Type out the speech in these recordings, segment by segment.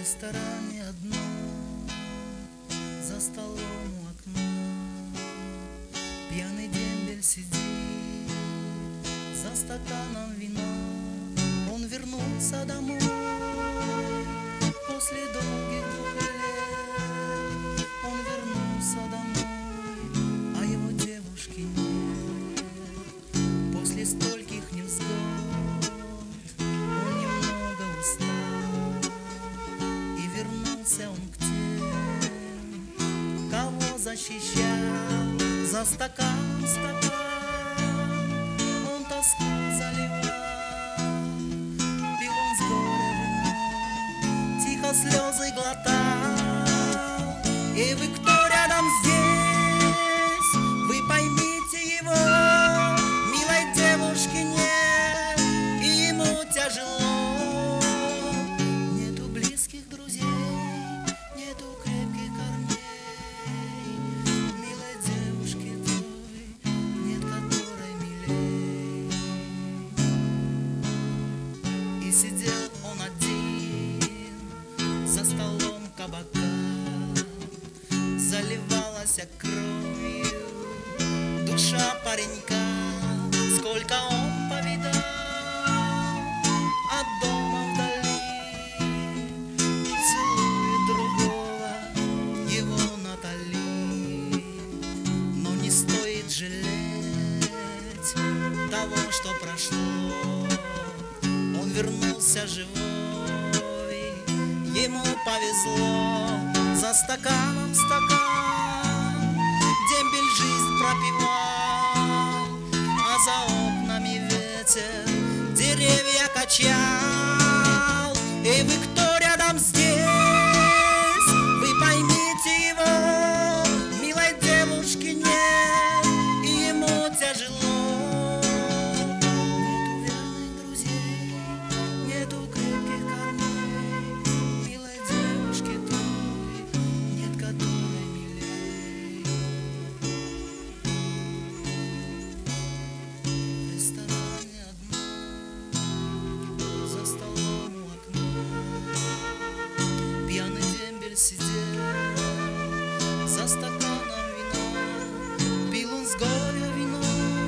ресторане одном, за столом у окна, пьяный дембель сидит за стаканом вина. Он вернулся домой после долгих 2 лет. Он вернулся домой, а его девушки нет. После стольких невзгод он немного устал, и вернулся он к тем, кого защищал. За стакан он тоску заливал, пил он с горя вино, тихо слезы глотал. И вы, кто рядом здесь, вы поймите его, милой девушки нет, и ему тяжело. Нету близких друзей, нету крепких корней, милой девушки той нет, которой милей. И сидел он один за столом кабака, заливалась кровью душа паренька. Сколько он повидал от дома вдали, целует другого его Натали. Но не стоит жалеть того, что прошло. Он вернулся живой, ему повезло. За стаканом дембель жизнь пропивал, а за окнами ветер деревья качал. И вы, кто рядом здесь, вы поймите его, милой девушки нет, и ему тяжело. Нету верных друзей, нету крепких корней, милой девушки той нет, которой милей. В ресторане одном, за столом у окна, пьяный дембель сидел за стаканом вина. Пил он с горя вино,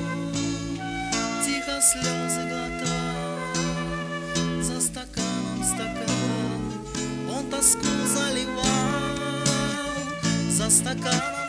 тихо слезы глотал. За стаканом он тоску заливал. За стаканом